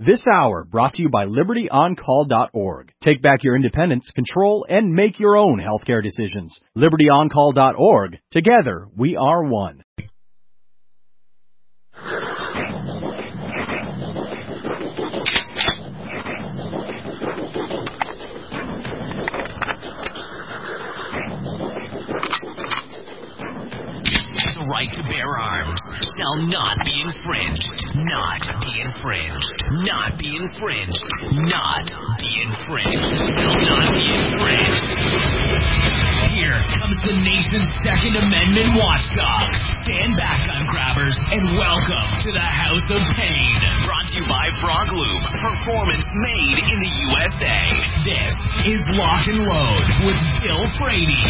This hour brought to you by LibertyOnCall.org. Take back your independence, control, and make your own healthcare decisions. LibertyOnCall.org. Together, we are one. The right to bear arms shall not be infringed. Not be infringed. Not be infringed. Not be infringed. Shall not be infringed. Here comes the nation's Second Amendment watchdog. Stand back, gun grabbers, and welcome to the House of Pain. Brought to you by Frog Lube. Performance made in the USA. This is Lock and Load with Bill Frady.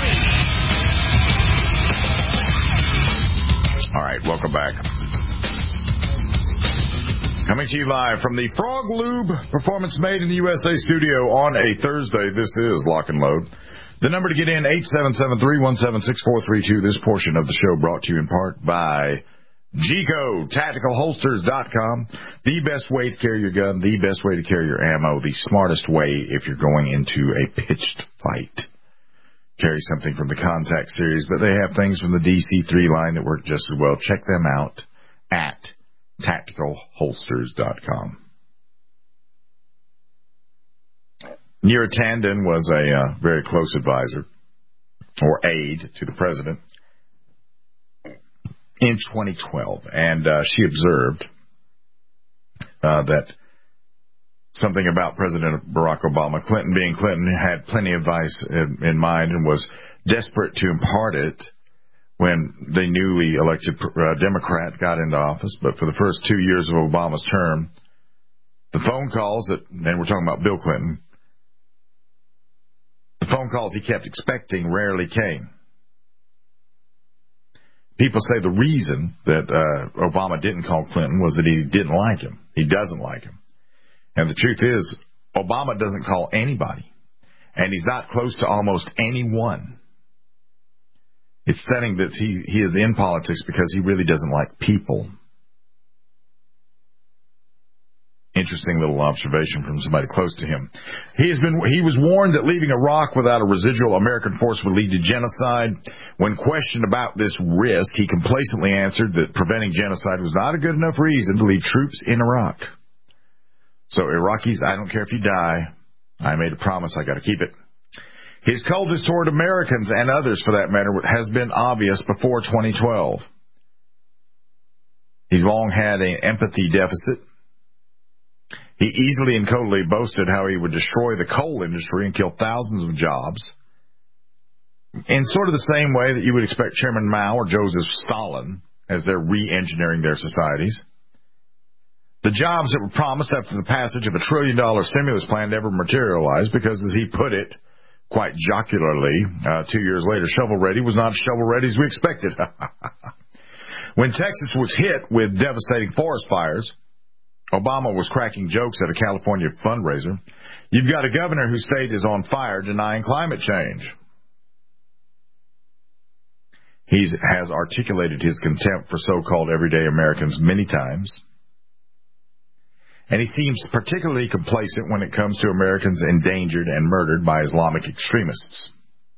All right, welcome back. Coming to you live from the Frog Lube Performance Made in the USA studio on a Thursday. This is Lock and Load. The number to get in, 877-317-6432. This portion of the show brought to you in part by GECO, TacticalHolsters.com. The best way to carry your gun, the best way to carry your ammo, the smartest way if you're going into a pitched fight. Carry something from the Contact series, but they have things from the DC3 line that work just as well. Check them out at TacticalHolsters.com. Neera Tanden was a very close advisor or aide to the president in 2012, and she observed that something about President Barack Obama, Clinton being Clinton, had plenty of advice in mind and was desperate to impart it when the newly elected Democrat got into office. But for the first 2 years of Obama's term, the phone calls and we're talking about Bill Clinton, the phone calls he kept expecting rarely came. People say the reason that Obama didn't call Clinton was that he didn't like him. He doesn't like him. And the truth is, Obama doesn't call anybody, and he's not close to almost anyone. It's stunning that he is in politics because he really doesn't like people. Interesting little observation from somebody close to him. He was warned that leaving Iraq without a residual American force would lead to genocide. When questioned about this risk, he complacently answered that preventing genocide was not a good enough reason to leave troops in Iraq. So Iraqis, I don't care if you die. I made a promise. I got to keep it. His coldness toward Americans and others, for that matter, has been obvious before 2012. He's long had an empathy deficit. He easily and coldly boasted how he would destroy the coal industry and kill thousands of jobs. In sort of the same way that you would expect Chairman Mao or Joseph Stalin as they're re-engineering their societies. The jobs that were promised after the passage of $1 trillion stimulus plan never materialized because, as he put it quite jocularly 2 years later, shovel-ready was not as shovel-ready as we expected. When Texas was hit with devastating forest fires, Obama was cracking jokes at a California fundraiser. You've got a governor whose state is on fire denying climate change. He has articulated his contempt for so-called everyday Americans many times. And he seems particularly complacent when it comes to Americans endangered and murdered by Islamic extremists.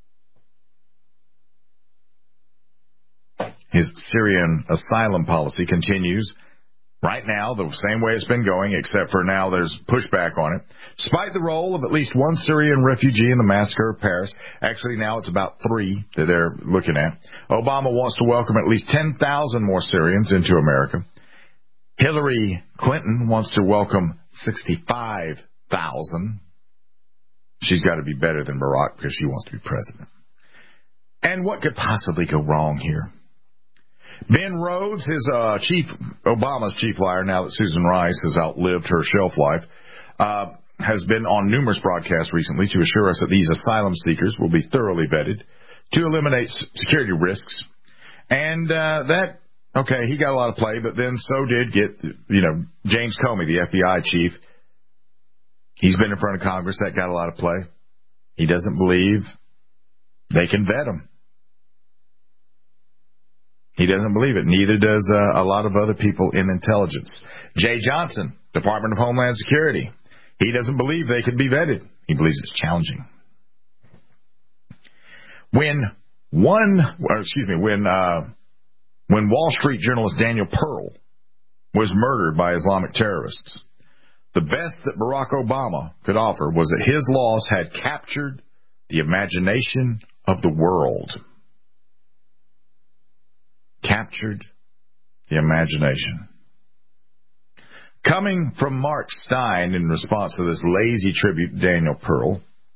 His Syrian asylum policy continues right now the same way it's been going, except for now there's pushback on it. Despite the role of at least one Syrian refugee in the massacre of Paris, actually now it's about 3 that they're looking at, Obama wants to welcome at least 10,000 more Syrians into America. Hillary Clinton wants to welcome 65,000. She's got to be better than Barack because she wants to be president. And what could possibly go wrong here? Ben Rhodes, Obama's chief liar, now that Susan Rice has outlived her shelf life, has been on numerous broadcasts recently to assure us that these asylum seekers will be thoroughly vetted to eliminate security risks. And okay, he got a lot of play, but then so did James Comey, the FBI chief. He's been in front of Congress. That got a lot of play. He doesn't believe they can vet him. He doesn't believe it. Neither does a lot of other people in intelligence. Jay Johnson, Department of Homeland Security. He doesn't believe they could be vetted. He believes it's challenging. When Wall Street journalist Daniel Pearl was murdered by Islamic terrorists, the best that Barack Obama could offer was that his loss had captured the imagination of the world. Captured the imagination. Coming from Mark Stein in response to this lazy tribute to Daniel Pearl,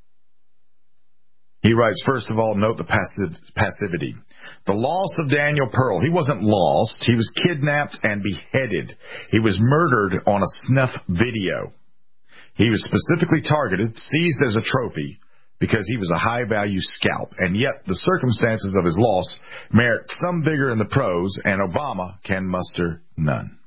he writes, first of all, note the passivity. The loss of Daniel Pearl. He wasn't lost. He was kidnapped and beheaded. He was murdered on a snuff video. He was specifically targeted, seized as a trophy, because he was a high-value scalp. And yet the circumstances of his loss merit some vigor in the prose, and Obama can muster none.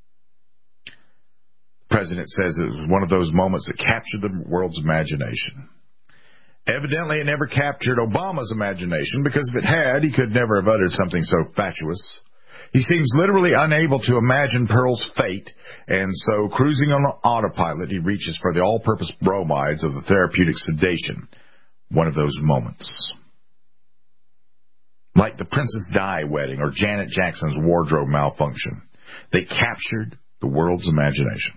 The president says it was one of those moments that captured the world's imagination. Evidently, it never captured Obama's imagination, because if it had, he could never have uttered something so fatuous. He seems literally unable to imagine Pearl's fate, and so, cruising on autopilot, he reaches for the all-purpose bromides of the therapeutic sedation. One of those moments. Like the Princess Di wedding or Janet Jackson's wardrobe malfunction. They captured the world's imagination.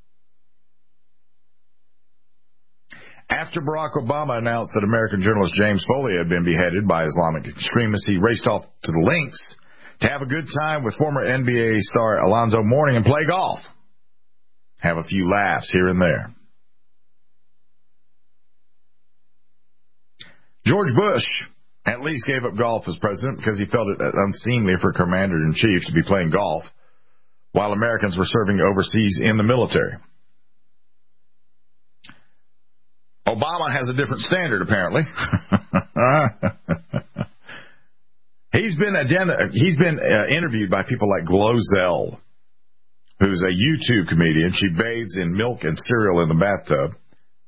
After Barack Obama announced that American journalist James Foley had been beheaded by Islamic extremists, he raced off to the links to have a good time with former NBA star Alonzo Mourning and play golf. Have a few laughs here and there. George Bush at least gave up golf as president because he felt it unseemly for a commander-in-chief to be playing golf while Americans were serving overseas in the military. Obama has a different standard, apparently. He's been interviewed by people like Glozell, who's a YouTube comedian. She bathes in milk and cereal in the bathtub.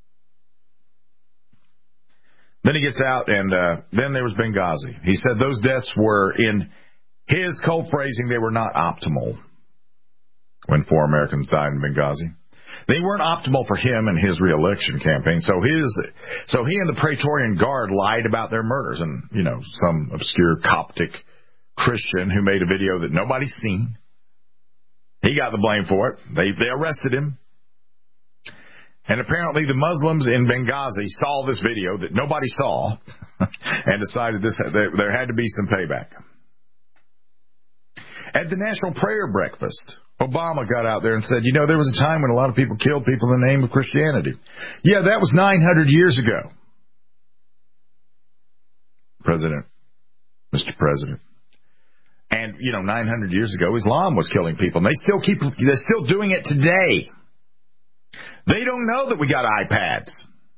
Then he gets out, and then there was Benghazi. He said those deaths were, in his cold phrasing, they were not optimal when 4 Americans died in Benghazi. They weren't optimal for him and his re-election campaign. So he and the Praetorian Guard lied about their murders. And, some obscure Coptic Christian who made a video that nobody's seen. He got the blame for it. They arrested him. And apparently the Muslims in Benghazi saw this video that nobody saw and decided there had to be some payback. At the National Prayer Breakfast, Obama got out there and said, there was a time when a lot of people killed people in the name of Christianity. Yeah, that was 900 years ago. Mr. President. And, 900 years ago, Islam was killing people. And they're still doing it today. They don't know that we got iPads.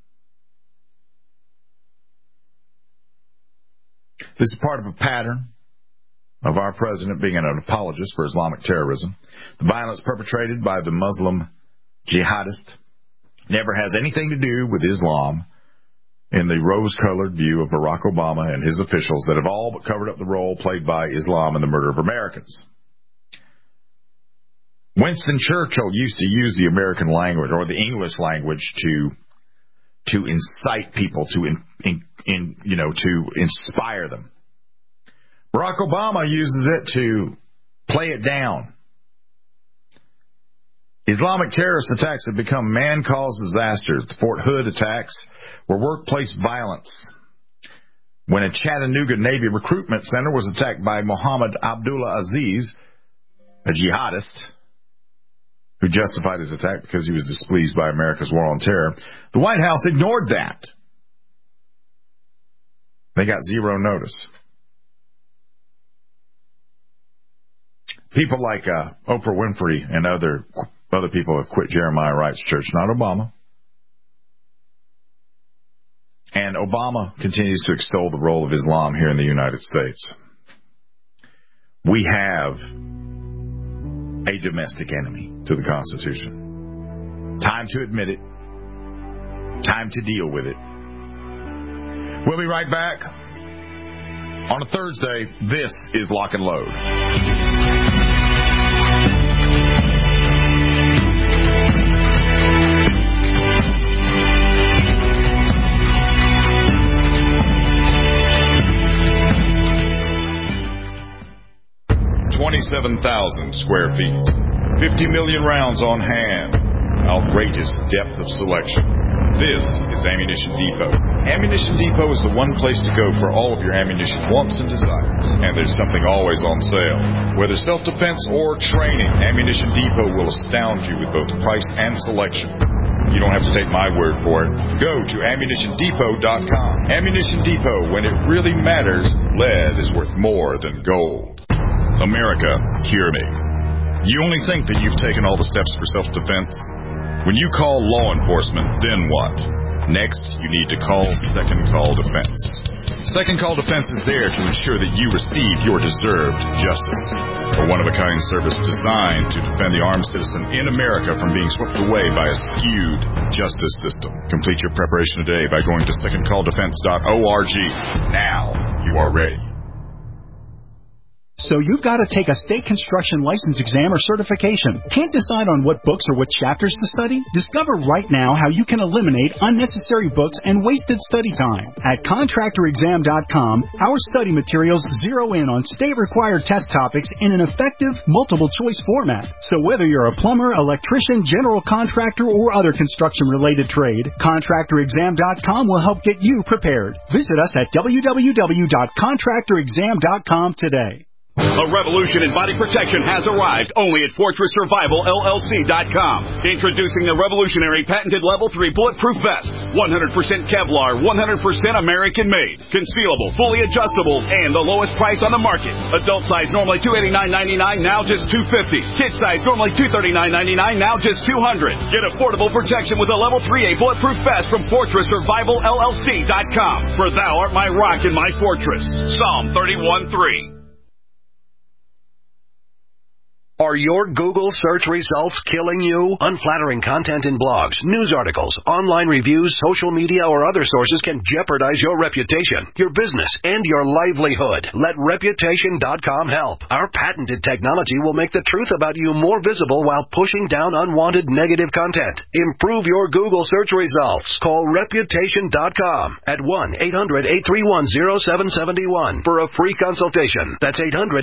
This is part of a pattern of our president being an apologist for Islamic terrorism. The violence perpetrated by the Muslim jihadist never has anything to do with Islam in the rose-colored view of Barack Obama and his officials that have all but covered up the role played by Islam in the murder of Americans. Winston Churchill used to use the American language or the English language to incite people, to inspire them. Barack Obama uses it to play it down. Islamic terrorist attacks have become man-caused disasters. The Fort Hood attacks were workplace violence. When a Chattanooga Navy recruitment center was attacked by Mohammed Abdullah Aziz, a jihadist, who justified his attack because he was displeased by America's war on terror, the White House ignored that. They got zero notice. People like Oprah Winfrey and other people have quit Jeremiah Wright's church, not Obama. And Obama continues to extol the role of Islam here in the United States. We have a domestic enemy to the Constitution. Time to admit it. Time to deal with it. We'll be right back. On a Thursday, this is Lock and Load. $27,000 square feet, 50 million rounds on hand, outrageous depth of selection. This is Ammunition Depot. Ammunition Depot is the one place to go for all of your ammunition wants and desires. And there's something always on sale. Whether self-defense or training, Ammunition Depot will astound you with both price and selection. You don't have to take my word for it. Go to AmmunitionDepot.com. Ammunition Depot, when it really matters, lead is worth more than gold. America, hear me. You only think that you've taken all the steps for self-defense? When you call law enforcement, then what? Next, you need to call Second Call Defense. Second Call Defense is there to ensure that you receive your deserved justice. A one-of-a-kind service designed to defend the armed citizen in America from being swept away by a skewed justice system. Complete your preparation today by going to secondcalldefense.org. Now you are ready. So you've got to take a state construction license exam or certification. Can't decide on what books or what chapters to study? Discover right now how you can eliminate unnecessary books and wasted study time. At ContractorExam.com, our study materials zero in on state-required test topics in an effective, multiple-choice format. So whether you're a plumber, electrician, general contractor, or other construction-related trade, ContractorExam.com will help get you prepared. Visit us at www.ContractorExam.com today. A revolution in body protection has arrived only at FortressSurvivalLLC.com. Introducing the revolutionary patented Level 3 Bulletproof Vest. 100% Kevlar, 100% American-made. Concealable, fully adjustable, and the lowest price on the market. Adult size normally $289.99, now just $250. Kid size normally $239.99, now just $200. Get affordable protection with a Level 3A Bulletproof Vest from FortressSurvivalLLC.com. For thou art my rock and my fortress. Psalm 31:3. Are your Google search results killing you? Unflattering content in blogs, news articles, online reviews, social media, or other sources can jeopardize your reputation, your business, and your livelihood. Let Reputation.com help. Our patented technology will make the truth about you more visible while pushing down unwanted negative content. Improve your Google search results. Call Reputation.com at 1-800-831-0771 for a free consultation. That's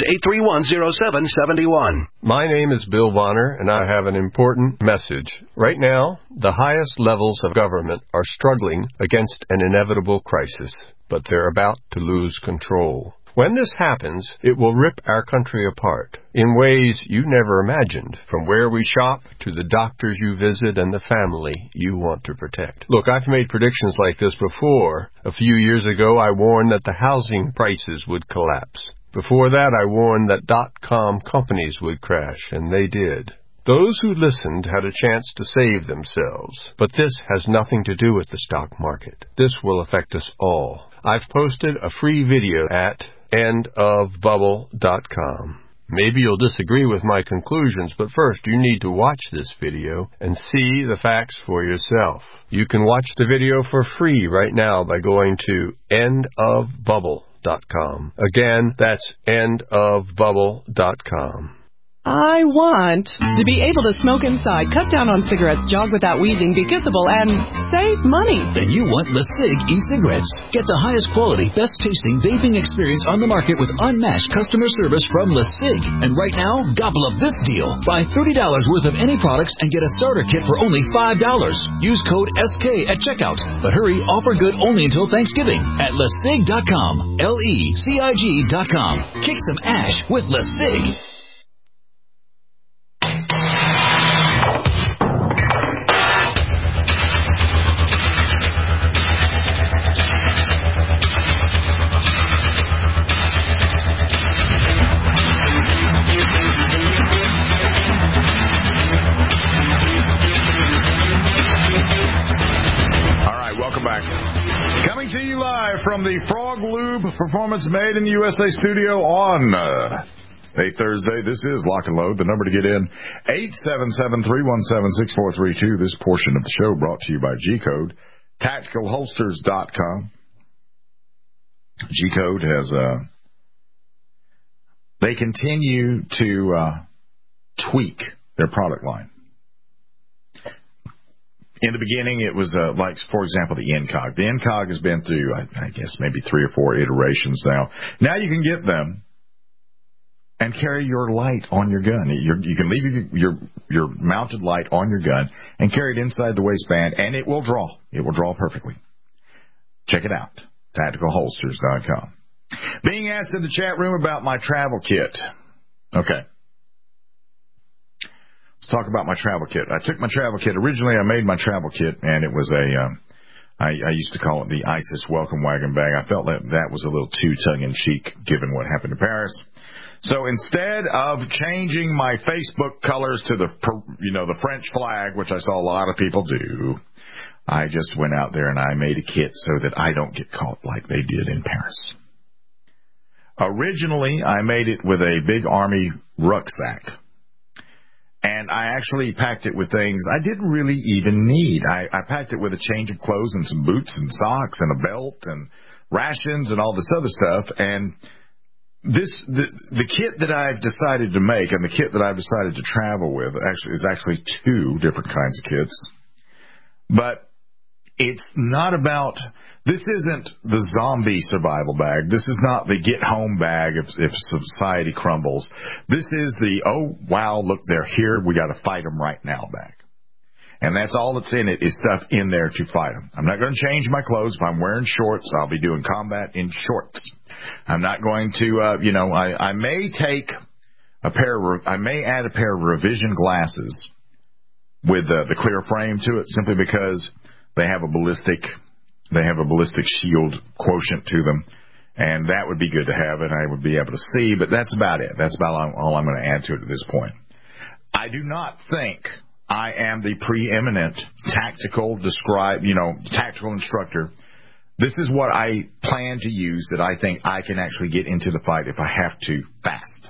800-831-0771. My name is Bill Bonner, and I have an important message. Right now, the highest levels of government are struggling against an inevitable crisis, but they're about to lose control. When this happens, it will rip our country apart in ways you never imagined, from where we shop to the doctors you visit and the family you want to protect. Look, I've made predictions like this before. A few years ago, I warned that the housing prices would collapse. Before that, I warned that .com companies would crash, and they did. Those who listened had a chance to save themselves, but this has nothing to do with the stock market. This will affect us all. I've posted a free video at endofbubble.com. Maybe you'll disagree with my conclusions, but first you need to watch this video and see the facts for yourself. You can watch the video for free right now by going to endofbubble.com. Again, that's endofbubble.com. I want to be able to smoke inside, cut down on cigarettes, jog without wheezing, be kissable, and save money. Then you want LeSig e-cigarettes. Get the highest quality, best-tasting vaping experience on the market with unmatched customer service from LeSig. And right now, gobble up this deal. Buy $30 worth of any products and get a starter kit for only $5. Use code SK at checkout. But hurry, offer good only until Thanksgiving at LeSig.com. LeCig.com. Kick some ash with LeSig. Coming to you live from the Frog Lube Performance Made in the USA studio on a Thursday. This is Lock and Load. The number to get in, 877-317-6432. This portion of the show brought to you by G-Code, TacticalHolsters.com. G-Code has they continue to tweak their product line. In the beginning, it was like, for example, the Incog. The Incog has been through, I guess, maybe 3 or 4 iterations now. Now you can get them and carry your light on your gun. You can leave your mounted light on your gun and carry it inside the waistband, and it will draw. It will draw perfectly. Check it out, tacticalholsters.com. Being asked in the chat room about my travel kit. Okay. Let's talk about my travel kit. I took my travel kit. Originally, I made my travel kit, and it was I used to call it the ISIS welcome wagon bag. I felt that was a little too tongue-in-cheek given what happened in Paris. So instead of changing my Facebook colors to the French flag, which I saw a lot of people do, I just went out there and I made a kit so that I don't get caught like they did in Paris. Originally, I made it with a big army rucksack. And I actually packed it with things I didn't really even need. I packed it with a change of clothes and some boots and socks and a belt and rations and all this other stuff. And the kit that I've decided to make and the kit that I've decided to travel with is actually 2 different kinds of kits. But it's not about, this isn't the zombie survival bag. This is not the get home bag if society crumbles. This is the, oh, wow, look, they're here. We got to fight them right now bag. And that's all that's in it is stuff in there to fight them. I'm not going to change my clothes. If I'm wearing shorts, I'll be doing combat in shorts. I'm not going to, I may take I may add a pair of revision glasses with the clear frame to it simply because they have a ballistic shield quotient to them, and that would be good to have, and I would be able to see, but that's about it. That's about all I'm going to add to it at this point. I do not think I am the preeminent tactical instructor. This is what I plan to use that I think I can actually get into the fight if I have to fast.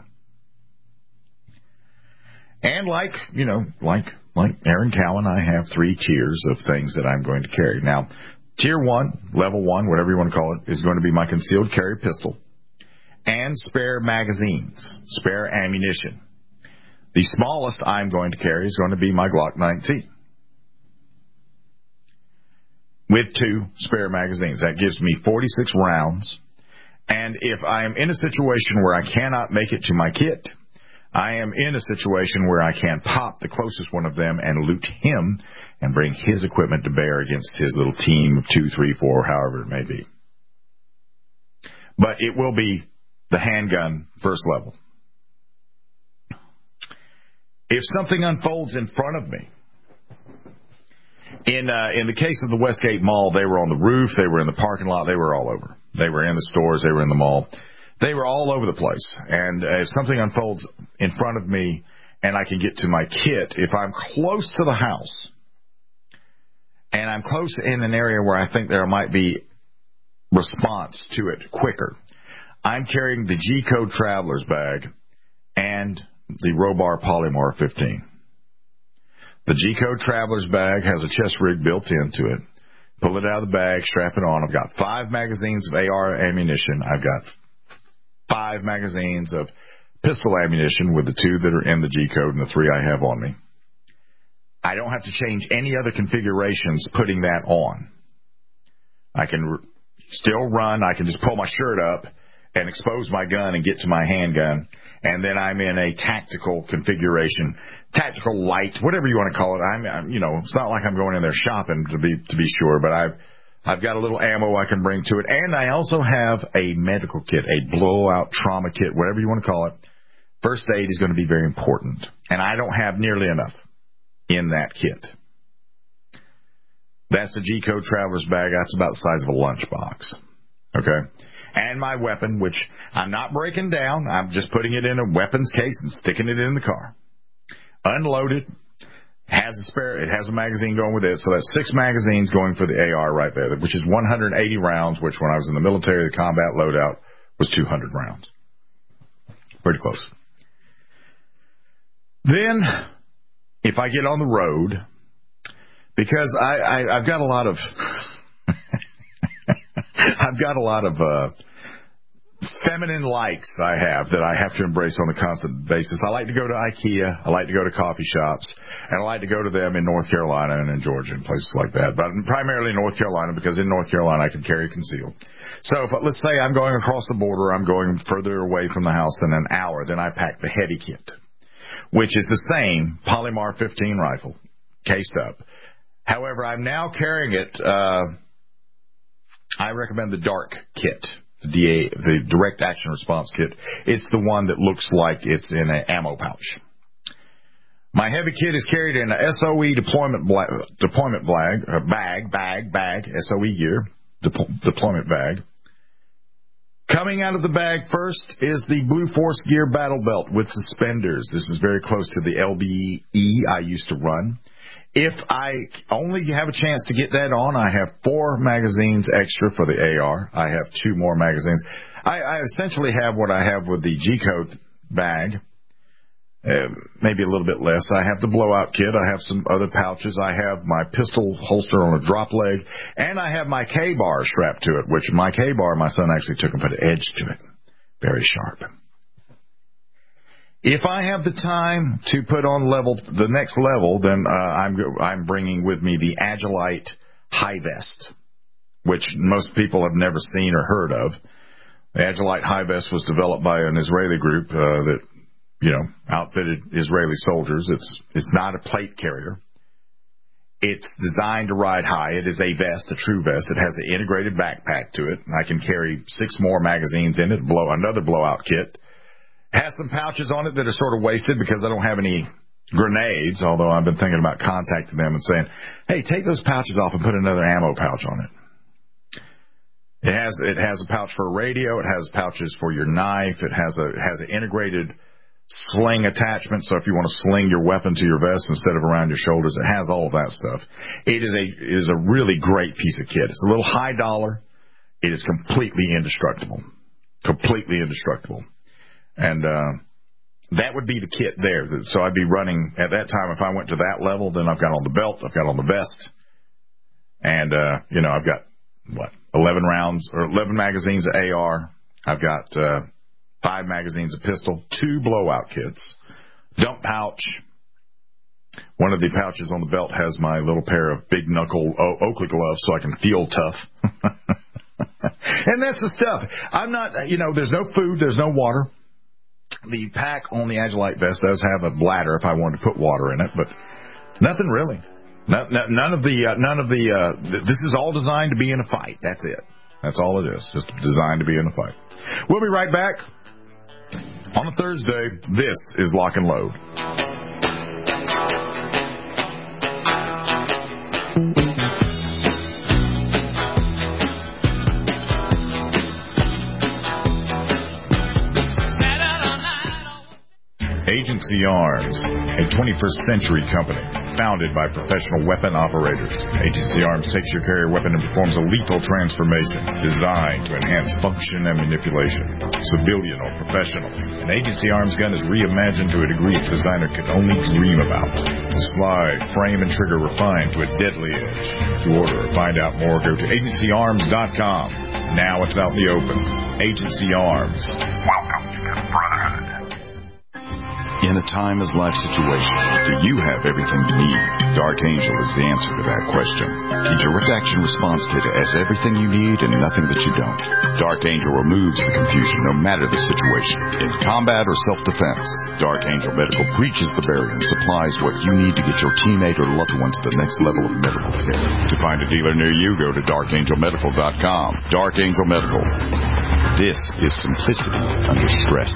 And like Aaron Cowan, I have 3 tiers of things that I'm going to carry. Now, Tier 1, Level 1, whatever you want to call it, is going to be my concealed carry pistol and spare magazines, spare ammunition. The smallest I'm going to carry is going to be my Glock 19 with 2 spare magazines. That gives me 46 rounds. And if I am in a situation where I cannot make it to my kit, I am in a situation where I can pop the closest one of them and loot him and bring his equipment to bear against his little team of 2, 3, 4, however it may be. But it will be the handgun first level. If something unfolds in front of me, in the case of the Westgate Mall, they were on the roof, they were in the parking lot, they were all over. They were in the stores, they were in the mall. They were all over the place. And if something unfolds in front of me and I can get to my kit, if I'm close to the house and I'm close in an area where I think there might be response to it quicker, I'm carrying the G-Code Traveler's Bag and the Robar Polymar 15. The G-Code Traveler's Bag has a chest rig built into it. Pull it out of the bag, strap it on. I've got 5 magazines of AR ammunition. I've got 5 magazines of pistol ammunition with the 2 that are in the G-Code and the 3 I have on me. I don't have to change any other configurations putting that on. I can still run. I can just pull my shirt up and expose my gun and get to my handgun, and then I'm in a tactical configuration, tactical light, whatever you want to call it. I'm it's not like I'm going in there shopping to be sure, but I've got a little ammo I can bring to it, and I also have a medical kit, a blowout trauma kit, whatever you want to call it. First aid is going to be very important, and I don't have nearly enough in that kit. That's the G-Code Traveler's Bag. That's about the size of a lunchbox. Okay? And my weapon, which I'm not breaking down. I'm just putting it in a weapons case and sticking it in the car. Unloaded. It has a magazine going with it. So that's 6 magazines going for the AR right there, which is 180 rounds, which when I was in the military, the combat loadout was 200 rounds. Pretty close. Then, if I get on the road, because I've got a lot of feminine likes I have that I have to embrace on a constant basis. I like to go to IKEA. I like to go to coffee shops. And I like to go to them in North Carolina and in Georgia and places like that. But primarily North Carolina, because in North Carolina I can carry concealed. So let's say I'm going across the border, I'm going further away from the house than an hour, then I pack the heavy kit, which is the same Polymar 15 rifle, cased up. However, I'm now carrying it, I recommend the DARK kit, the Direct Action Response Kit. It's the one that looks like it's in an ammo pouch. My heavy kit is carried in a SOE deployment bag, SOE gear, deployment bag. Coming out of the bag first is the Blue Force Gear Battle Belt with suspenders. This is very close to the LBE I used to run. If I only have a chance to get that on, I have 4 magazines extra for the AR. I have 2 more magazines. I essentially have what I have with the G-Code bag, maybe a little bit less. I have the blowout kit. I have some other pouches. I have my pistol holster on a drop leg, and I have my K-bar strapped to it, which my K-bar, my son actually took and put an edge to it. Very sharp. If I have the time to put on the next level, then I'm bringing with me the Agilite High Vest, which most people have never seen or heard of. The Agilite High Vest was developed by an Israeli group that, outfitted Israeli soldiers. It's not a plate carrier. It's designed to ride high. It is a vest, a true vest. It has an integrated backpack to it. I can carry 6 more magazines in it, another blowout kit. It has some pouches on it that are sort of wasted because I don't have any grenades, although I've been thinking about contacting them and saying, hey, take those pouches off and put another ammo pouch on it. It has a pouch for a radio. It has pouches for your knife. It has an integrated sling attachment, so if you want to sling your weapon to your vest instead of around your shoulders, it has all of that stuff. It is a really great piece of kit. It's a little high dollar. It is completely indestructible. Completely indestructible. And that would be the kit there. So I'd be running, at that time, if I went to that level, then I've got on the belt, I've got on the vest, and, I've got, 11 magazines of AR. I've got 5 magazines of pistol, 2 blowout kits, dump pouch. One of the pouches on the belt has my little pair of big knuckle Oakley gloves so I can feel tough. And that's the stuff. I'm not, there's no food, there's no water. The pack on the Agilite vest does have a bladder if I wanted to put water in it, but nothing really. None of the this is all designed to be in a fight. That's it. That's all it is. Just designed to be in a fight. We'll be right back. On a Thursday, this is Lock and Load. Agency Arms, a 21st century company founded by professional weapon operators. Agency Arms takes your carrier weapon and performs a lethal transformation designed to enhance function and manipulation. Civilian or professional, an Agency Arms gun is reimagined to a degree its designer could only dream about. The slide, frame, and trigger refined to a deadly edge. To order or find out more, go to agencyarms.com. Now it's out in the open. Agency Arms. Welcome to the Brotherhood. In a timeless life situation, do you have everything you need? Dark Angel is the answer to that question. The Direct Action Response Kit has everything you need and nothing that you don't. Dark Angel removes the confusion no matter the situation. In combat or self-defense, Dark Angel Medical breaches the barrier and supplies what you need to get your teammate or loved one to the next level of medical care. To find a dealer near you, go to darkangelmedical.com. Dark Angel Medical. This is simplicity under stress.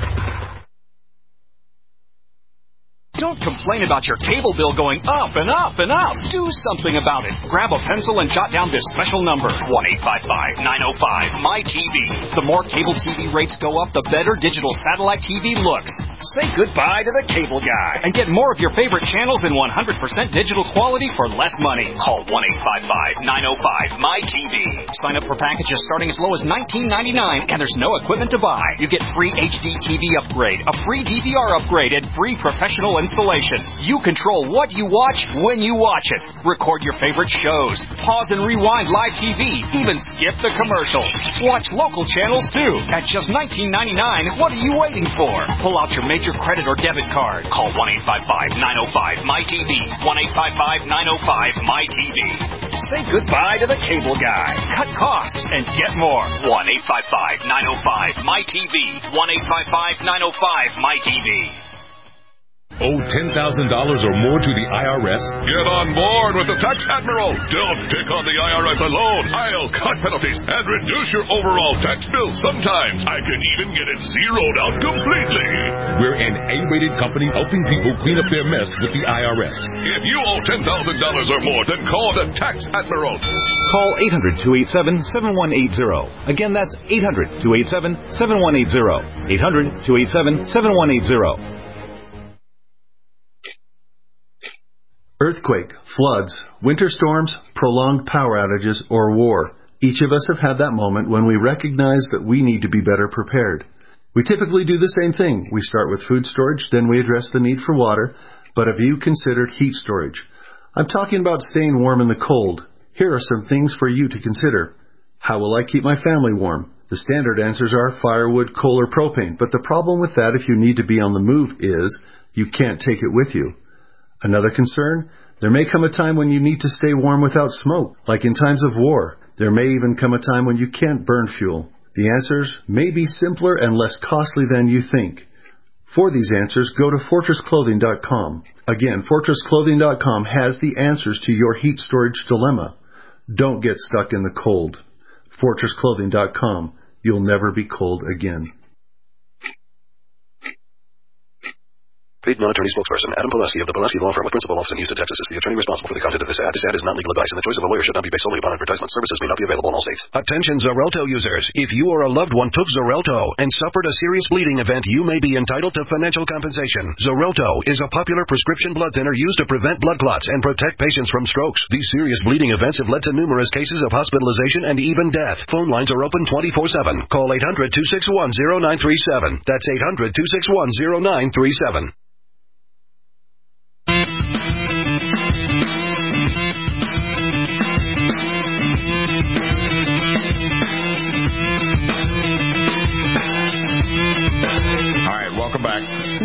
Don't complain about your cable bill going up and up and up. Do something about it. Grab a pencil and jot down this special number, 1-855-905-MY-TV. The more cable TV rates go up, the better digital satellite TV looks. Say goodbye to the cable guy and get more of your favorite channels in 100% digital quality for less money. Call 1-855-905-MY-TV. Sign up for packages starting as low as $19.99, and there's no equipment to buy. You get free HD TV upgrade, a free DVR upgrade, and free professional installation. You control what you watch when you watch it. Record your favorite shows. Pause and rewind live TV. Even skip the commercials. Watch local channels too. At just $19.99, what are you waiting for? Pull out your major credit or debit card. Call 1-855-905-MyTV. 1-855-905-MyTV. Say goodbye to the cable guy. Cut costs and get more. 1-855-905-MyTV. 1-855-905-MyTV. Owe $10,000 or more to the IRS? Get on board with the Tax Admiral. Don't pick on the IRS alone. I'll cut penalties and reduce your overall tax bill. Sometimes I can even get it zeroed out completely. We're an A-rated company helping people clean up their mess with the IRS. If you owe $10,000 or more, then call the Tax Admiral. Call 800-287-7180. Again, that's 800-287-7180. 800-287-7180. Earthquake, floods, winter storms, prolonged power outages, or war. Each of us have had that moment when we recognize that we need to be better prepared. We typically do the same thing. We start with food storage, then we address the need for water. But have you considered heat storage? I'm talking about staying warm in the cold. Here are some things for you to consider. How will I keep my family warm? The standard answers are firewood, coal, or propane. But the problem with that if you need to be on the move is you can't take it with you. Another concern, there may come a time when you need to stay warm without smoke, like in times of war. There may even come a time when you can't burn fuel. The answers may be simpler and less costly than you think. For these answers, go to FortressClothing.com. Again, FortressClothing.com has the answers to your heat storage dilemma. Don't get stuck in the cold. FortressClothing.com. You'll never be cold again. Paid non-attorney spokesperson Adam Pulaski of the Pulaski Law Firm with principal office in Houston, Texas, is the attorney responsible for the content of this ad. This ad is not legal advice, and the choice of a lawyer should not be based solely upon advertisement. Services may not be available in all states. Attention Xarelto users. If you or a loved one took Xarelto and suffered a serious bleeding event, you may be entitled to financial compensation. Xarelto is a popular prescription blood thinner used to prevent blood clots and protect patients from strokes. These serious bleeding events have led to numerous cases of hospitalization and even death. Phone lines are open 24/7. Call 800-261-0937. That's 800-261-0937. All right, welcome back.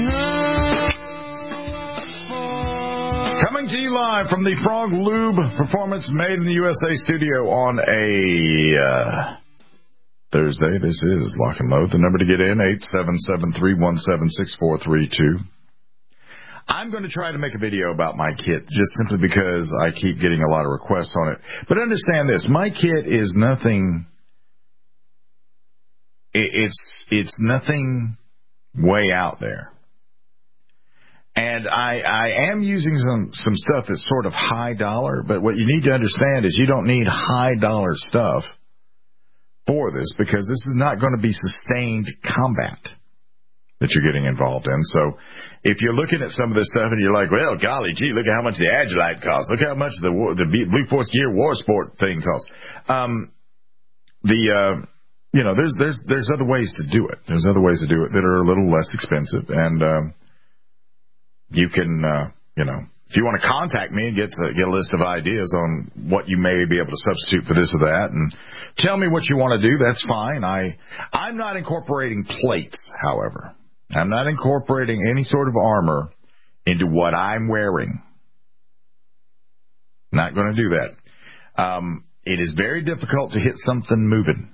Coming to you live from the Frog Lube Performance Made in the USA studio on a Thursday. This is Lock and Load. The number to get in, 877-317-6432. I'm going to try to make a video about my kit just simply because I keep getting a lot of requests on it. But understand this, my kit is nothing... It's nothing way out there. And I am using some stuff that's sort of high dollar, but what you need to understand is you don't need high dollar stuff for this because this is not going to be sustained combat that you're getting involved in. So if you're looking at some of this stuff and you're like, well, golly gee, look at how much the Agilite costs. Look how much the Blue Force Gear War Sport thing costs. There's other ways to do it. There's other ways to do it that are a little less expensive. And you can, if you want to contact me and get a list of ideas on what you may be able to substitute for this or that and tell me what you want to do, that's fine. I'm not incorporating plates, however. I'm not incorporating any sort of armor into what I'm wearing. Not going to do that. It is very difficult to hit something moving.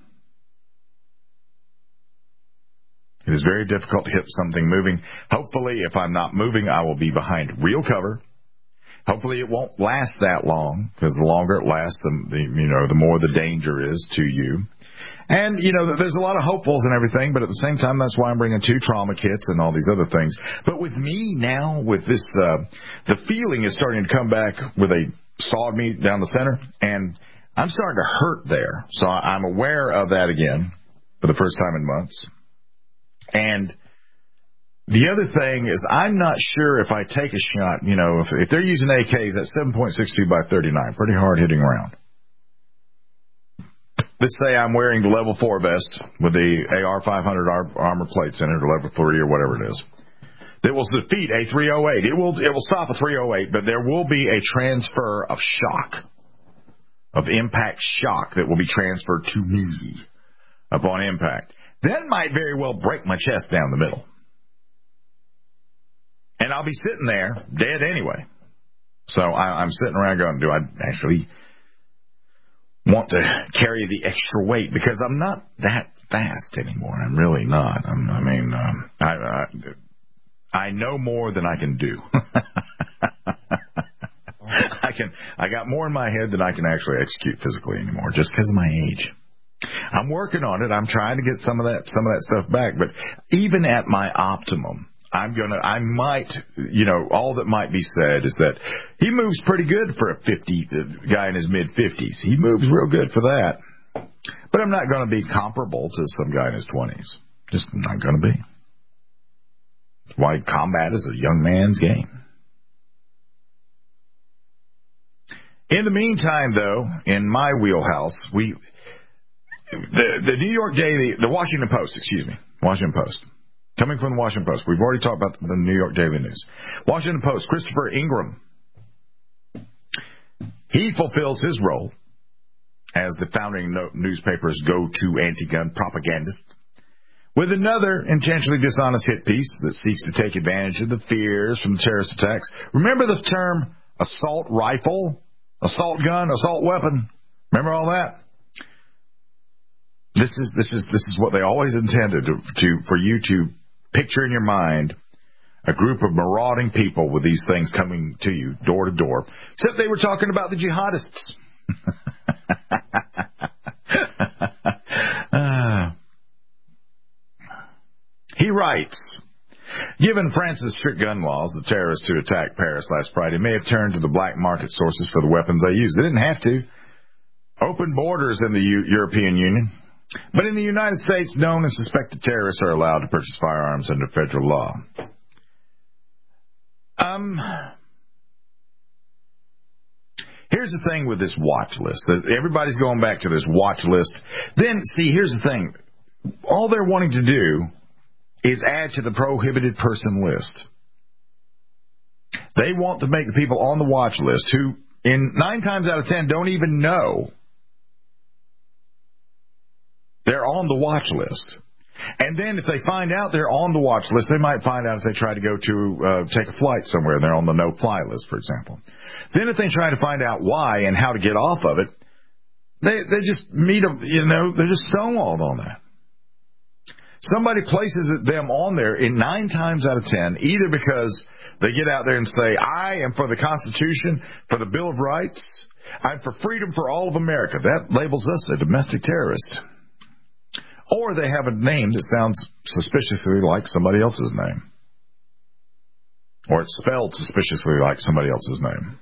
It is very difficult to hit something moving. Hopefully, if I'm not moving, I will be behind real cover. Hopefully, it won't last that long, because the longer it lasts, the more the danger is to you. And, there's a lot of hopefuls and everything, but at the same time, that's why I'm bringing 2 trauma kits and all these other things. But with me now, with this, the feeling is starting to come back with a sawed meat down the center, and I'm starting to hurt there. So I'm aware of that again for the first time in months. And the other thing is I'm not sure if I take a shot, if they're using AKs, that's 7.62 by 39, pretty hard-hitting round. Let's say I'm wearing the level 4 vest with the AR-500 armor plates in it, or level 3 or whatever it is. that will defeat a 308. It will stop a 308, but there will be a transfer of shock, of impact shock that will be transferred to me upon impact. That might very well break my chest down the middle. And I'll be sitting there dead anyway. So I'm sitting around going, do I actually want to carry the extra weight? Because I'm not that fast anymore. I'm really not. I know more than I can do. I got more in my head than I can actually execute physically anymore, just because of my age. I'm working on it. I'm trying to get some of that stuff back. But even at my optimum, all that might be said is that he moves pretty good for a guy in his mid-50s. He moves real good for that. But I'm not going to be comparable to some guy in his 20s. Just not going to be. That's why combat is a young man's game. In the meantime, though, in my wheelhouse, the New York Daily, the Washington Post, coming from the Washington Post. We've already talked about the New York Daily News. Washington Post, Christopher Ingram. He fulfills his role as the founding newspaper's go-to anti-gun propagandist with another intentionally dishonest hit piece that seeks to take advantage of the fears from the terrorist attacks. Remember the term assault rifle, assault gun, assault weapon? Remember all that? This is what they always intended for you to picture in your mind, a group of marauding people with these things coming to you door to door. Except they were talking about the jihadists. He writes, given France's strict gun laws, the terrorists who attacked Paris last Friday may have turned to the black market sources for the weapons they used. They didn't have to. Open borders in the European Union. But in the United States, known and suspected terrorists are allowed to purchase firearms under federal law. Here's the thing with this watch list. Everybody's going back to this watch list. Then, see, here's the thing. All they're wanting to do is add to the prohibited person list. They want to make the people on the watch list who, in 9 times out of 10, don't even know they're on the watch list. And then if they find out they're on the watch list, they might find out if they try to go to take a flight somewhere and they're on the no-fly list, for example. Then if they try to find out why and how to get off of it, they just meet them, they're just stonewalled on that. Somebody places them on there in 9 times out of 10, either because they get out there and say, I am for the Constitution, for the Bill of Rights, I'm for freedom for all of America. That labels us a domestic terrorist. Or they have a name that sounds suspiciously like somebody else's name. Or it's spelled suspiciously like somebody else's name.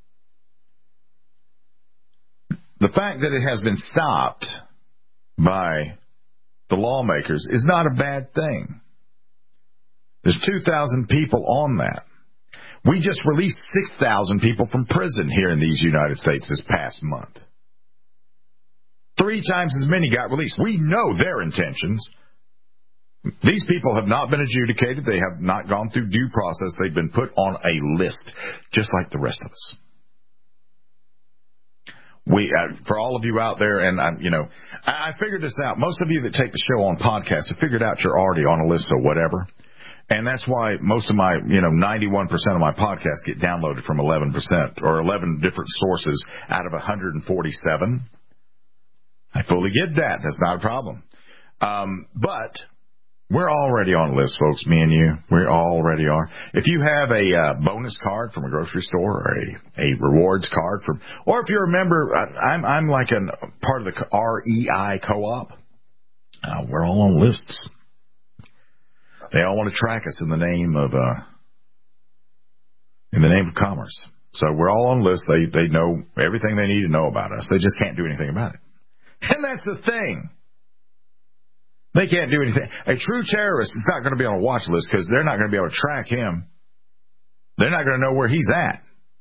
The fact that it has been stopped by the lawmakers is not a bad thing. There's 2,000 people on that. We just released 6,000 people from prison here in these United States this past month. 3 times as many got released. We know their intentions. These people have not been adjudicated. They have not gone through due process. They've been put on a list, just like the rest of us. For all of you out there, and I figured this out. Most of you that take the show on podcast have figured out you're already on a list or whatever. And that's why most of my, 91% of my podcasts get downloaded from 11% or 11 different sources out of 147. I fully get that. That's not a problem. But we're already on a list, folks, me and you. We already are. If you have a bonus card from a grocery store or a rewards card or if you're a member, I'm like a part of the REI co-op. We're all on lists. They all want to track us in the name of commerce. So we're all on lists. They know everything they need to know about us. They just can't do anything about it. And that's the thing. They can't do anything. A true terrorist is not going to be on a watch list because they're not going to be able to track him. They're not going to know where he's at.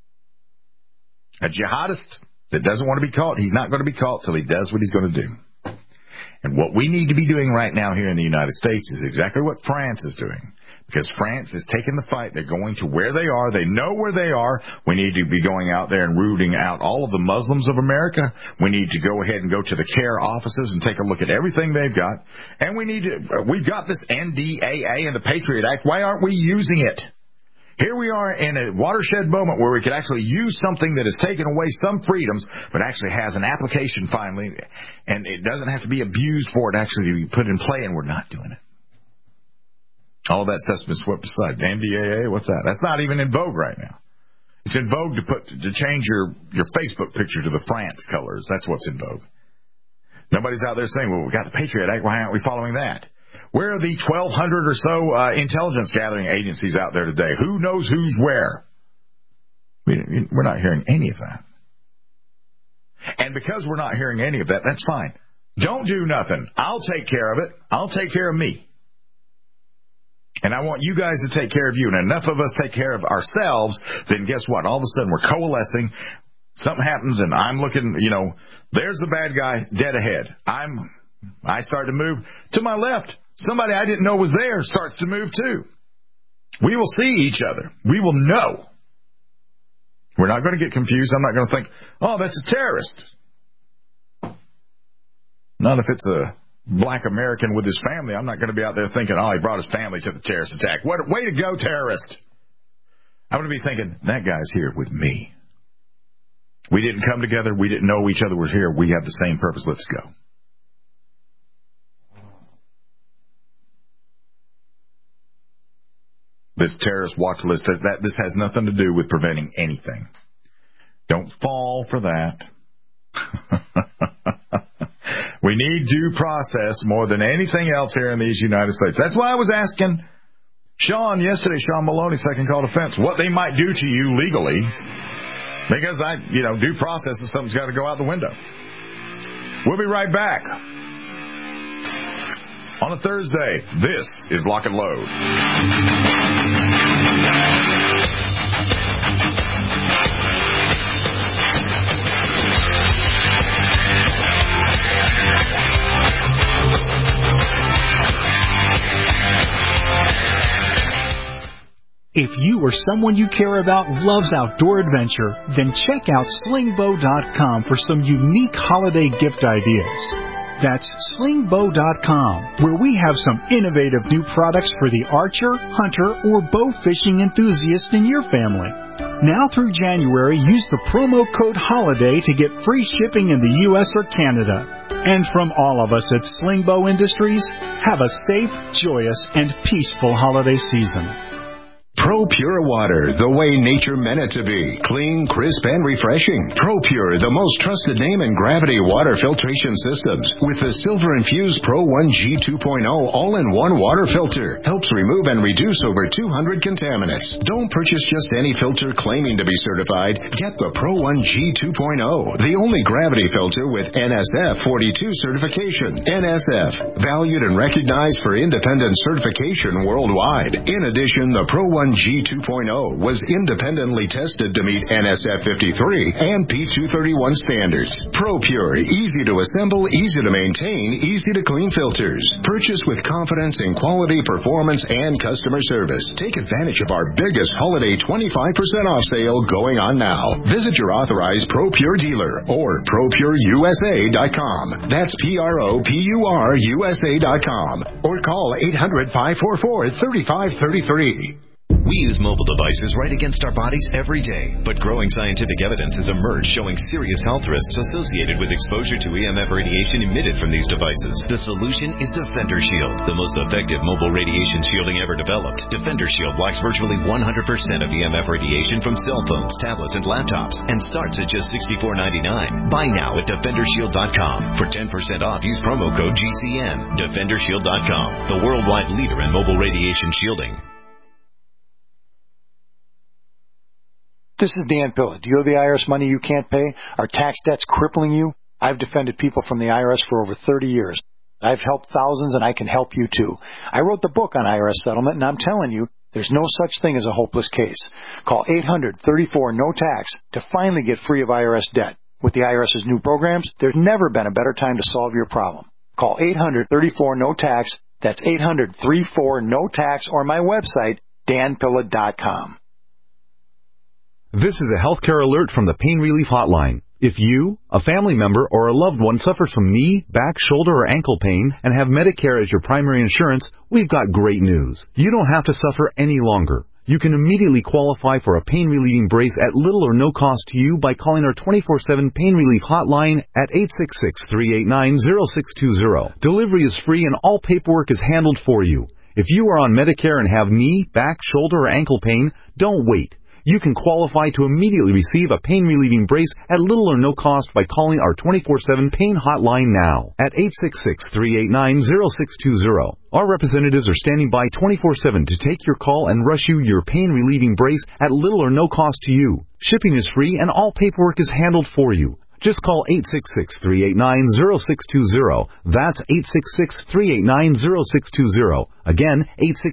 A jihadist that doesn't want to be caught, he's not going to be caught till he does what he's going to do. And what we need to be doing right now here in the United States is exactly what France is doing. Because France is taking the fight. They're going to where they are. They know where they are. We need to be going out there and rooting out all of the Muslims of America. We need to go ahead and go to the CARE offices and take a look at everything they've got. And we've got this NDAA and the Patriot Act. Why aren't we using it? Here we are in a watershed moment where we could actually use something that has taken away some freedoms, but actually has an application finally, and it doesn't have to be abused for it actually to be put in play, and we're not doing it. All that stuff's been swept aside. The NDAA, what's that? That's not even in vogue right now. It's in vogue to change your Facebook picture to the France colors. That's what's in vogue. Nobody's out there saying, well, we got the Patriot Act. Why aren't we following that? Where are the 1,200 or so intelligence gathering agencies out there today? Who knows who's where? We're not hearing any of that. And because we're not hearing any of that, that's fine. Don't do nothing. I'll take care of it. I'll take care of me. And I want you guys to take care of you. And enough of us take care of ourselves, then guess what? All of a sudden we're coalescing. Something happens and I'm looking, there's the bad guy dead ahead. I start to move to my left. Somebody I didn't know was there starts to move too. We will see each other. We will know. We're not going to get confused. I'm not going to think, oh, that's a terrorist. Not if it's a black American with his family. I'm not going to be out there thinking, oh, he brought his family to the terrorist attack. What a way to go, terrorist. I'm going to be thinking, that guy's here with me. We didn't come together. We didn't know each other was here. We have the same purpose. Let's go. This terrorist watch list, this has nothing to do with preventing anything. Don't fall for that. We need due process more than anything else here in these United States. That's why I was asking Sean yesterday, Sean Maloney, Second Call Defense, what they might do to you legally. Because due process is something's got to go out the window. We'll be right back. On a Thursday, this is Lock and Load. If you or someone you care about loves outdoor adventure, then check out slingbow.com for some unique holiday gift ideas. That's slingbow.com, where we have some innovative new products for the archer, hunter, or bow fishing enthusiast in your family. Now through January, use the promo code HOLIDAY to get free shipping in the U.S. or Canada. And from all of us at Slingbow Industries, have a safe, joyous, and peaceful holiday season. ProPure water, the way nature meant it to be. Clean, crisp, and refreshing. ProPure, the most trusted name in gravity water filtration systems. With the silver-infused Pro 1G 2.0 all-in-one water filter. Helps remove and reduce over 200 contaminants. Don't purchase just any filter claiming to be certified. Get the Pro 1G 2.0, the only gravity filter with NSF 42 certification. NSF, valued and recognized for independent certification worldwide. In addition, the Pro 1G 2.0 was independently tested to meet NSF 53 and P231 standards. ProPure, easy to assemble, easy to maintain, easy to clean filters. Purchase with confidence in quality, performance, and customer service. Take advantage of our biggest holiday 25% off sale going on now. Visit your authorized ProPure dealer or ProPureUSA.com. That's ProPureUSA.com. Or call 800-544-3533. We use mobile devices right against our bodies every day, but growing scientific evidence has emerged showing serious health risks associated with exposure to EMF radiation emitted from these devices. The solution is Defender Shield, the most effective mobile radiation shielding ever developed. Defender Shield blocks virtually 100% of EMF radiation from cell phones, tablets, and laptops, and starts at just $64.99. Buy now at DefenderShield.com. For 10% off, use promo code GCN. DefenderShield.com, the worldwide leader in mobile radiation shielding. This is Dan Pilla. Do you owe the IRS money you can't pay? Are tax debts crippling you? I've defended people from the IRS for over 30 years. I've helped thousands, and I can help you too. I wrote the book on IRS settlement, and I'm telling you, there's no such thing as a hopeless case. Call 800-34-NO-TAX to finally get free of IRS debt. With the IRS's new programs, there's never been a better time to solve your problem. Call 800-34-NO-TAX. That's 800-34-NO-TAX or my website, danpilla.com. This is a healthcare alert from the Pain Relief Hotline. If you, a family member, or a loved one suffers from knee, back, shoulder, or ankle pain and have Medicare as your primary insurance, we've got great news. You don't have to suffer any longer. You can immediately qualify for a pain-relieving brace at little or no cost to you by calling our 24/7 Pain Relief Hotline at 866-389-0620. Delivery is free and all paperwork is handled for you. If you are on Medicare and have knee, back, shoulder, or ankle pain, don't wait. You can qualify to immediately receive a pain-relieving brace at little or no cost by calling our 24/7 Pain Hotline now at 866-389-0620. Our representatives are standing by 24/7 to take your call and rush you your pain-relieving brace at little or no cost to you. Shipping is free and all paperwork is handled for you. Just call 866-389-0620. That's 866-389-0620. Again,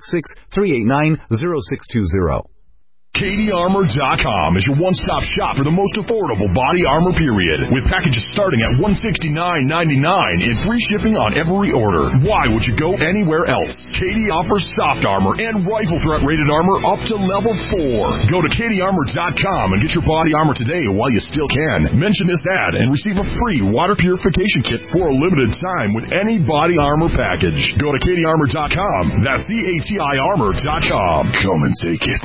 866-389-0620. CatieArmor.com is your one-stop shop for the most affordable body armor period, with packages starting at $169.99 and free shipping on every order. Why would you go anywhere else? Katie offers soft armor and rifle threat rated armor up to level 4. Go to CatieArmor.com and get your body armor today while you still can. Mention this ad and receive a free water purification kit for a limited time with any body armor package. Go to CatieArmor.com. That's CATIArmor.com. Come and take it.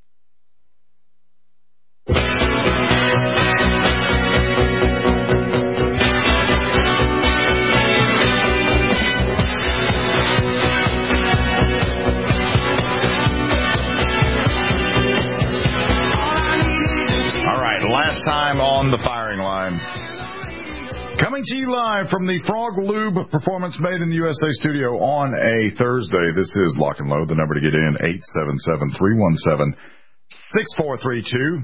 Last time on the firing line. Coming to you live from the Frog Lube Performance Made in the USA studio on a Thursday. This is Lock and Load. The number to get in, 877-317-6432.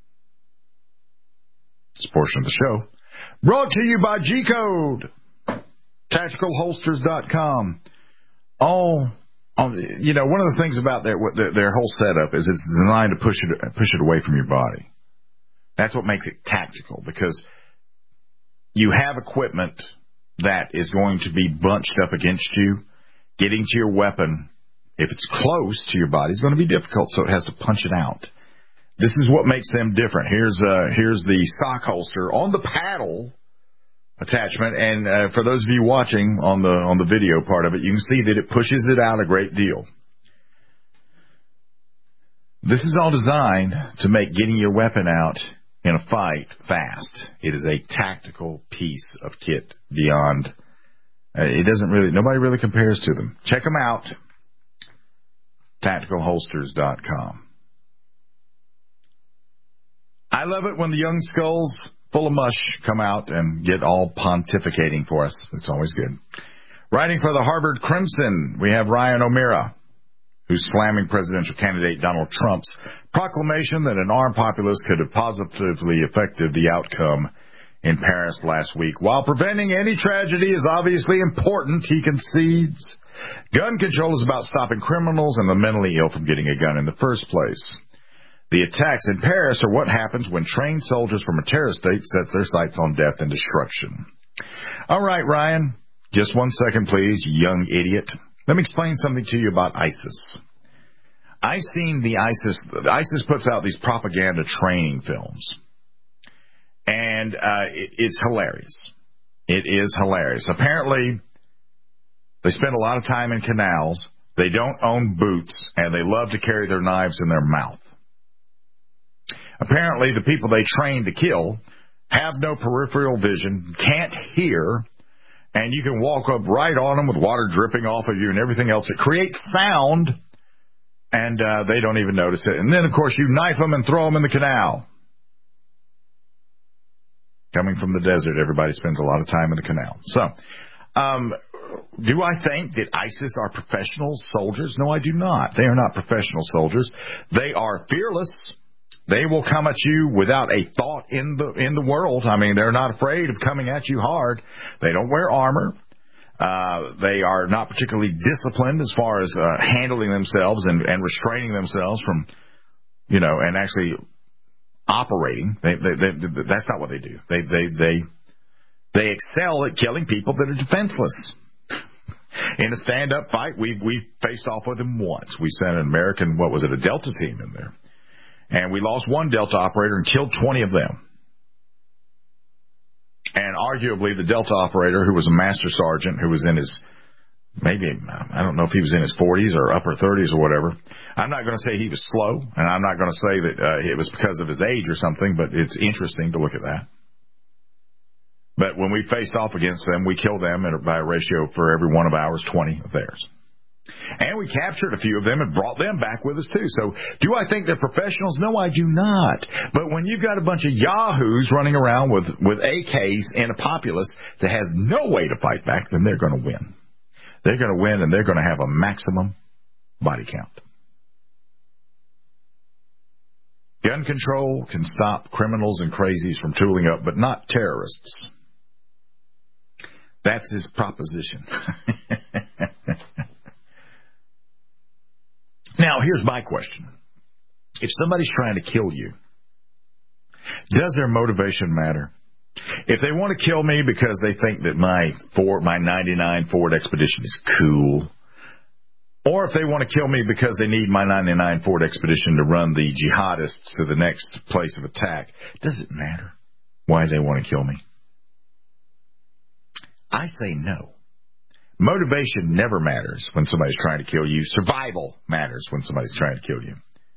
This portion of the show brought to you by G-Code, TacticalHolsters.com. One of the things about their whole setup is it's designed to push it away from your body. That's what makes it tactical, because you have equipment that is going to be bunched up against you. Getting to your weapon, if it's close to your body, is going to be difficult, so it has to punch it out. This is what makes them different. Here's the stock holster on the paddle attachment, and for those of you watching on the video part of it, you can see that it pushes it out a great deal. This is all designed to make getting your weapon out in a fight fast. It is a tactical piece of kit beyond. Nobody really compares to them. Check them out. TacticalHolsters.com. I love it when the young skulls full of mush come out and get all pontificating for us. It's always good. Writing for the Harvard Crimson, we have Ryan O'Meara, who's slamming presidential candidate Donald Trump's proclamation that an armed populace could have positively affected the outcome in Paris last week. While preventing any tragedy is obviously important, he concedes, gun control is about stopping criminals and the mentally ill from getting a gun in the first place. The attacks in Paris are what happens when trained soldiers from a terrorist state sets their sights on death and destruction. All right, Ryan, just 1 second, please, you young idiot. Let me explain something to you about ISIS. I've seen ISIS puts out these propaganda training films, and it's hilarious. It is hilarious. Apparently, they spend a lot of time in canals, they don't own boots, and they love to carry their knives in their mouth. Apparently, the people they train to kill have no peripheral vision, can't hear, and you can walk up right on them with water dripping off of you and everything else. It creates sound, and they don't even notice it. And then, of course, you knife them and throw them in the canal. Coming from the desert, everybody spends a lot of time in the canal. So, do I think that ISIS are professional soldiers? No, I do not. They are not professional soldiers. They are fearless. They will come at you without a thought in the world. I mean, they're not afraid of coming at you hard. They don't wear armor. They are not particularly disciplined as far as handling themselves and restraining themselves from, and actually operating. That's not what they do. They excel at killing people that are defenseless. In a stand-up fight, we faced off with them once. We sent an American, a Delta team in there. And we lost one Delta operator and killed 20 of them. And arguably the Delta operator, who was a master sergeant, who was in his, I don't know if he was in his 40s or upper 30s or whatever. I'm not going to say he was slow, and I'm not going to say that it was because of his age or something, but it's interesting to look at that. But when we faced off against them, we killed them by a ratio for every one of ours, 20 of theirs. And we captured a few of them and brought them back with us, too. So do I think they're professionals? No, I do not. But when you've got a bunch of yahoos running around with AKs and a populace that has no way to fight back, then they're going to win. They're going to win, and they're going to have a maximum body count. Gun control can stop criminals and crazies from tooling up, but not terrorists. That's his proposition. Now, here's my question. If somebody's trying to kill you, does their motivation matter? If they want to kill me because they think that my 99 Ford Expedition is cool, or if they want to kill me because they need my 99 Ford Expedition to run the jihadists to the next place of attack, does it matter why they want to kill me? I say no. Motivation never matters when somebody's trying to kill you. Survival matters when somebody's trying to kill you.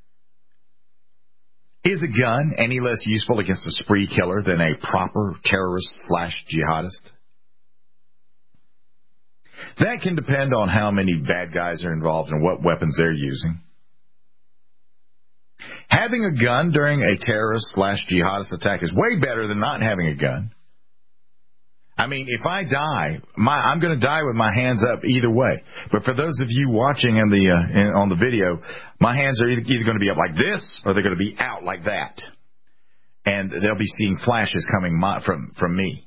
Is a gun any less useful against a spree killer than a proper terrorist/jihadist? That can depend on how many bad guys are involved and what weapons they're using. Having a gun during a terrorist/jihadist attack is way better than not having a gun. I mean, if I die, I'm going to die with my hands up either way. But for those of you watching on the video, my hands are either going to be up like this or they're going to be out like that. And they'll be seeing flashes coming from me.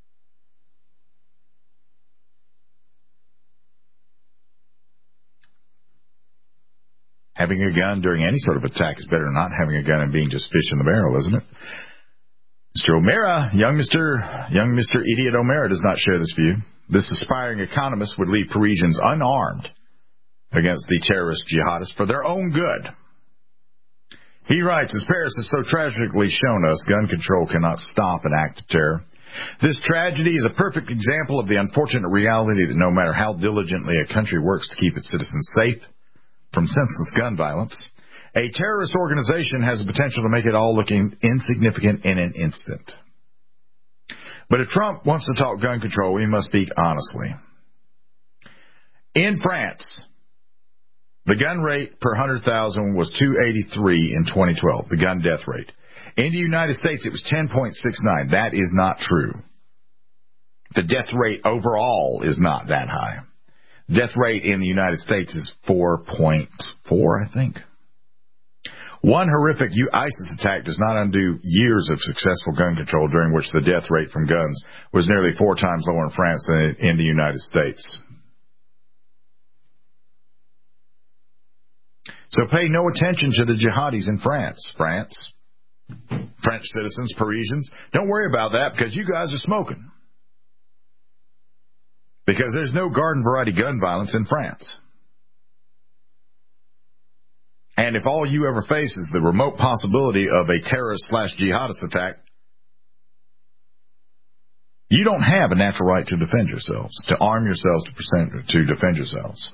Having a gun during any sort of attack is better than not having a gun and being just fish in the barrel, isn't it? Mr. O'Mara, young Mr. Idiot O'Mara does not share this view. This aspiring economist would leave Parisians unarmed against the terrorist jihadists for their own good. He writes, as Paris has so tragically shown us, gun control cannot stop an act of terror. This tragedy is a perfect example of the unfortunate reality that no matter how diligently a country works to keep its citizens safe from senseless gun violence, a terrorist organization has the potential to make it all look insignificant in an instant. But if Trump wants to talk gun control, we must speak honestly. In France, the gun rate per 100,000 was 283 in 2012, the gun death rate. In the United States, it was 10.69. That is not true. The death rate overall is not that high. Death rate in the United States is 4.4, I think. One horrific ISIS attack does not undo years of successful gun control during which the death rate from guns was nearly 4 times lower in France than in the United States. So pay no attention to the jihadis in France. French citizens, Parisians, don't worry about that because you guys are smoking. Because there's no garden variety gun violence in France. And if all you ever face is the remote possibility of a terrorist/jihadist attack, you don't have a natural right to defend yourselves, to arm yourselves to defend yourselves.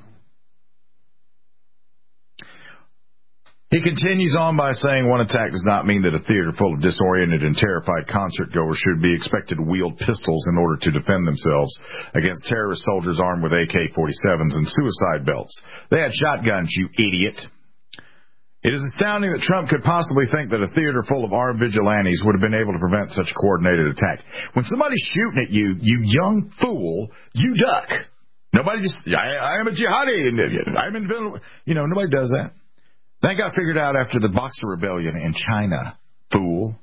He continues on by saying one attack does not mean that a theater full of disoriented and terrified concertgoers should be expected to wield pistols in order to defend themselves against terrorist soldiers armed with AK-47s and suicide belts. They had shotguns, you idiot. It is astounding that Trump could possibly think that a theater full of armed vigilantes would have been able to prevent such a coordinated attack. When somebody's shooting at you, you young fool, you duck. Nobody just, I am a jihadi. Nobody does that. That got figured out after the Boxer Rebellion in China, fool.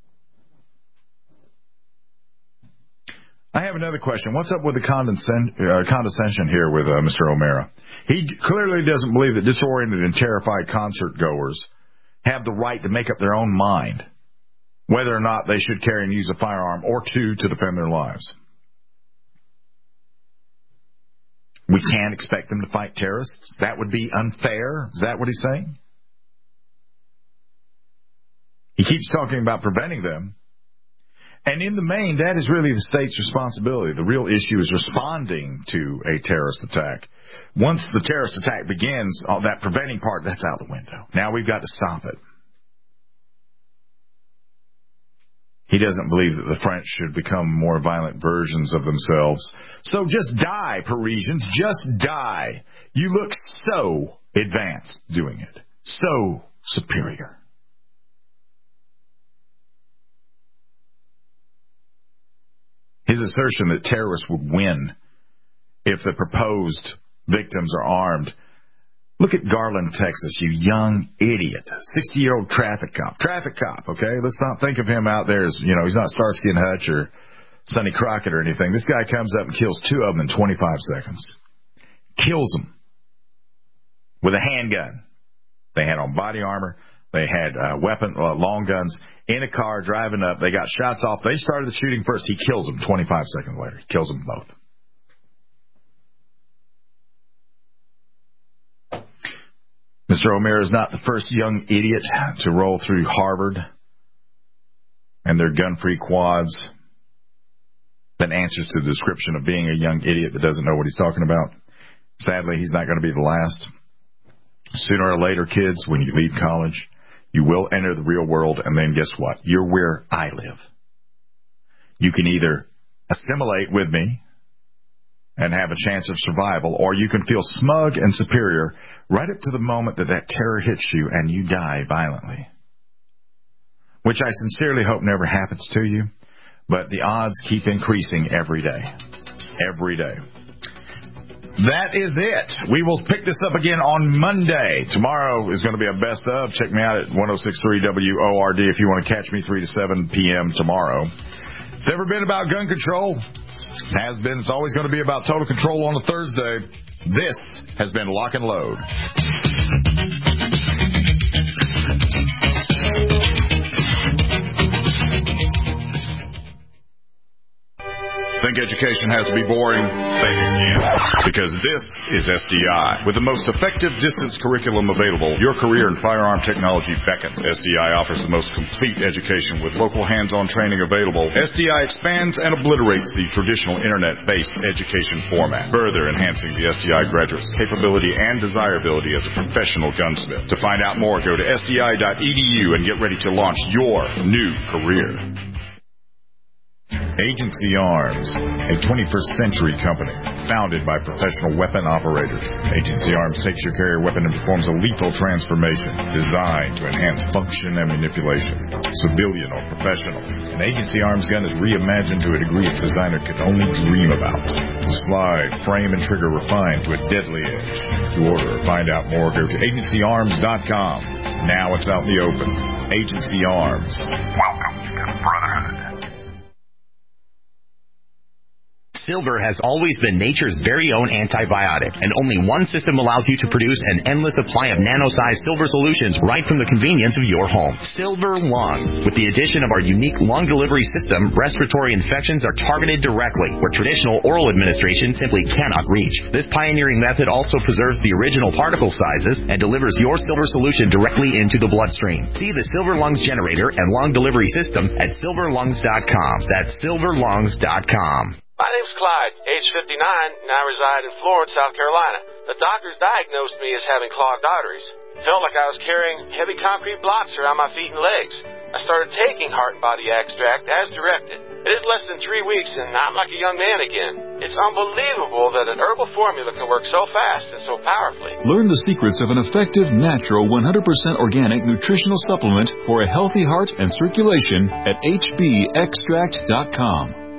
I have another question. What's up with the condescension here with Mr. O'Mara? He clearly doesn't believe that disoriented and terrified concert-goers have the right to make up their own mind whether or not they should carry and use a firearm or two to defend their lives. We can't expect them to fight terrorists. That would be unfair. Is that what he's saying? He keeps talking about preventing them. And in the main, that is really the state's responsibility. The real issue is responding to a terrorist attack. Once the terrorist attack begins, that preventing part, that's out the window. Now we've got to stop it. He doesn't believe that the French should become more violent versions of themselves. So just die, Parisians. Just die. You look so advanced doing it. So superior. His assertion that terrorists would win if the proposed victims are armed. Look at Garland, Texas, you young idiot. 60-year-old traffic cop. Traffic cop, okay? Let's not think of him out there as, he's not Starsky and Hutch or Sonny Crockett or anything. This guy comes up and kills 2 of them in 25 seconds. Kills them. With a handgun. They had on body armor. They had long guns in a car driving up. They got shots off. They started the shooting first. He kills them 25 seconds later. He kills them both. Mr. O'Meara is not the first young idiot to roll through Harvard and their gun-free quads that answers to the description of being a young idiot that doesn't know what he's talking about. Sadly, he's not going to be the last. Sooner or later, kids, when you leave college, you will enter the real world, and then guess what? You're where I live. You can either assimilate with me and have a chance of survival, or you can feel smug and superior right up to the moment that terror hits you and you die violently. Which I sincerely hope never happens to you, but the odds keep increasing every day. Every day. That is it. We will pick this up again on Monday. Tomorrow is going to be a best of. Check me out at 106.3 WORD if you want to catch me 3 to 7 p.m. tomorrow. It's never been about gun control. It has been. It's always going to be about total control on a Thursday. This has been Lock and Load. Think education has to be boring? Say it again. Because this is SDI. With the most effective distance curriculum available, your career in firearm technology beckons. SDI offers the most complete education with local hands-on training available. SDI expands and obliterates the traditional internet-based education format, further enhancing the SDI graduate's capability and desirability as a professional gunsmith. To find out more, go to sdi.edu and get ready to launch your new career. Agency Arms, a 21st century company founded by professional weapon operators. Agency Arms takes your carrier weapon and performs a lethal transformation designed to enhance function and manipulation, civilian or professional. An Agency Arms gun is reimagined to a degree its designer could only dream about. The slide, frame, and trigger refined to a deadly edge. To order or find out more, go to agencyarms.com. Now it's out in the open. Agency Arms. Welcome to the Brotherhood. Silver has always been nature's very own antibiotic, and only one system allows you to produce an endless supply of nano-sized silver solutions right from the convenience of your home. Silver Lungs. With the addition of our unique lung delivery system, respiratory infections are targeted directly, where traditional oral administration simply cannot reach. This pioneering method also preserves the original particle sizes and delivers your silver solution directly into the bloodstream. See the Silver Lungs generator and lung delivery system at silverlungs.com. That's silverlungs.com. My name's Clyde, age 59, and I reside in Florence, South Carolina. The doctors diagnosed me as having clogged arteries. Felt like I was carrying heavy concrete blocks around my feet and legs. I started taking Heart and Body Extract as directed. It is less than 3 weeks, and I'm like a young man again. It's unbelievable that an herbal formula can work so fast and so powerfully. Learn the secrets of an effective, natural, 100% organic nutritional supplement for a healthy heart and circulation at hbextract.com.